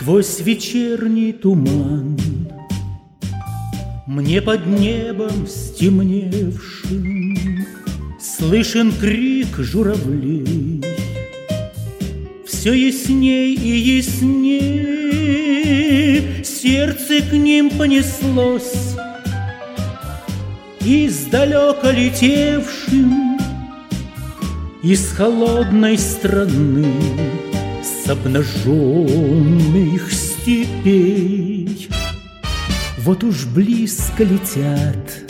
Сквозь вечерний туман мне под небом стемневшим слышен крик журавлей. Все ясней и ясней сердце к ним понеслось, издалека летевшим из холодной страны, с обнаженных степей. Вот уж близко летят,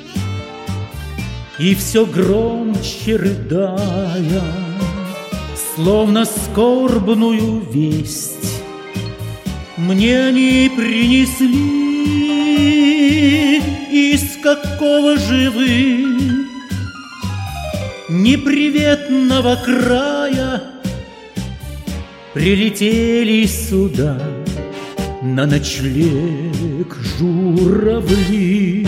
и все громче рыдая, словно скорбную весть мне они принесли. Из какого же вы неприветного края прилетели сюда на ночлег журавли?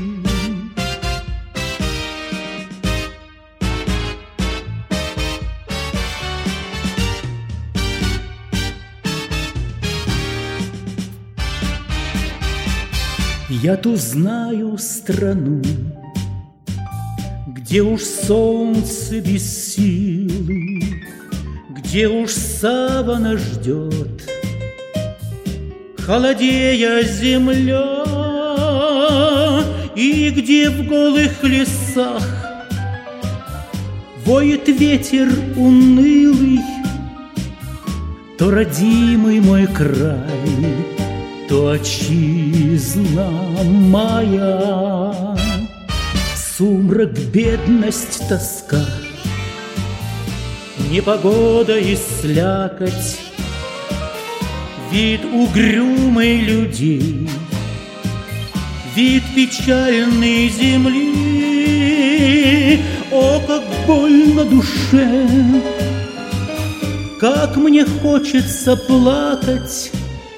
Я ту знаю страну, где уж солнце без силы, где уж савана ждет, холодея земля, и где в голых лесах воет ветер унылый. То родимый мой край, то отчизна моя. Сумрак, бедность, тоска, непогода и слякоть, вид угрюмой людей, вид печальной земли. О, как больно душе, как мне хочется плакать.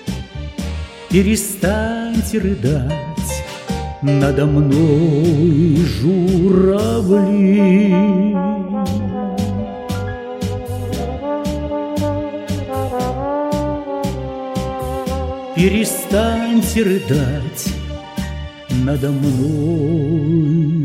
Перестаньте рыдать надо мной, журавли. Перестаньте рыдать надо мной.